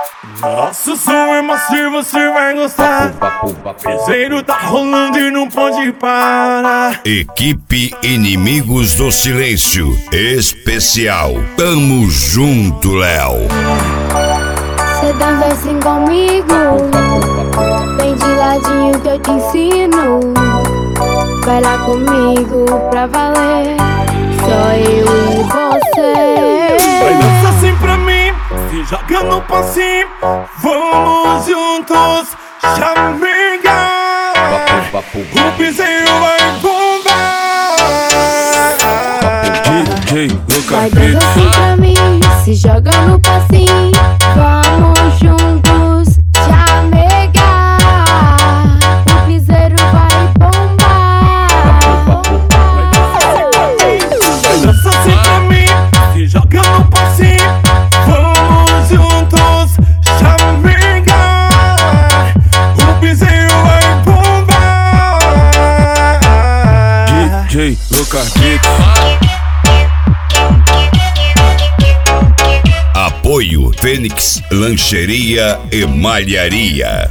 Nosso som é macio, você vai gostar. Piseiro tá rolando e não pode parar. Equipe Inimigos do Silêncio Especial. Tamo junto, Léo. Cê dança assim comigo, vem de ladinho que eu te ensino. Vai lá comigo pra valer, só eu e você. Vai dançar assim pra mim, se joga no passinho. Vamos juntos, chamingar. O piseiro vai bombar. DJ Lucas Vai dançar assim pra mim, se joga no passinho. Vamos juntos, chamegar. O piseiro vai bombar. Vai dançar assim pra mim, se joga no passinho. Vamos juntos, chamegar. O piseiro vai bombar. DJ Lucas. Apoio Fênix Lancheria e Malharia.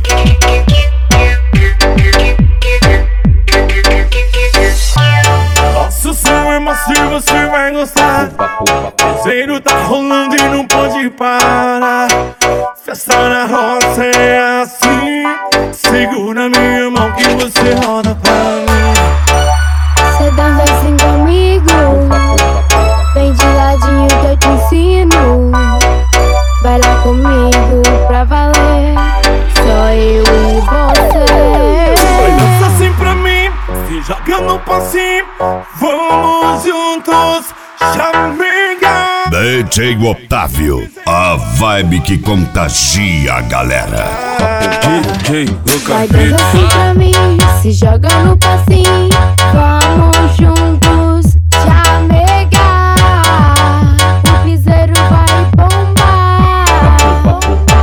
Nosso som é macio, você vai gostar. Piseiro tá rolando e não pode parar. Festa na roça é assim. Segura minha mão que você roda pra mim. Cê dança assim comigo, vem de ladinho que eu te ensino. Vai lá comigo pra valer, só eu e você. Vai dançar assim pra mim, se joga no passinho. Vamos juntos, chamingar. DJ Otávio, a vibe que contagia a galera. DJ Vai Lucas. dançar assim pra mim, se joga no passinho. Vamos juntos, chamegar. O piseiro vai bombar.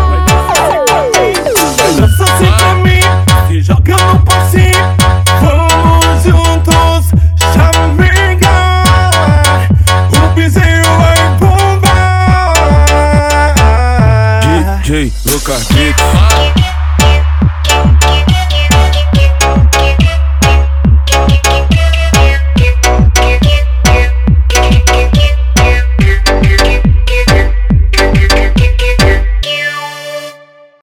Vai dançar assim pra mim, se joga no passinho. Vamos juntos, chamingar. O piseiro vai bombar. DJ Lucas.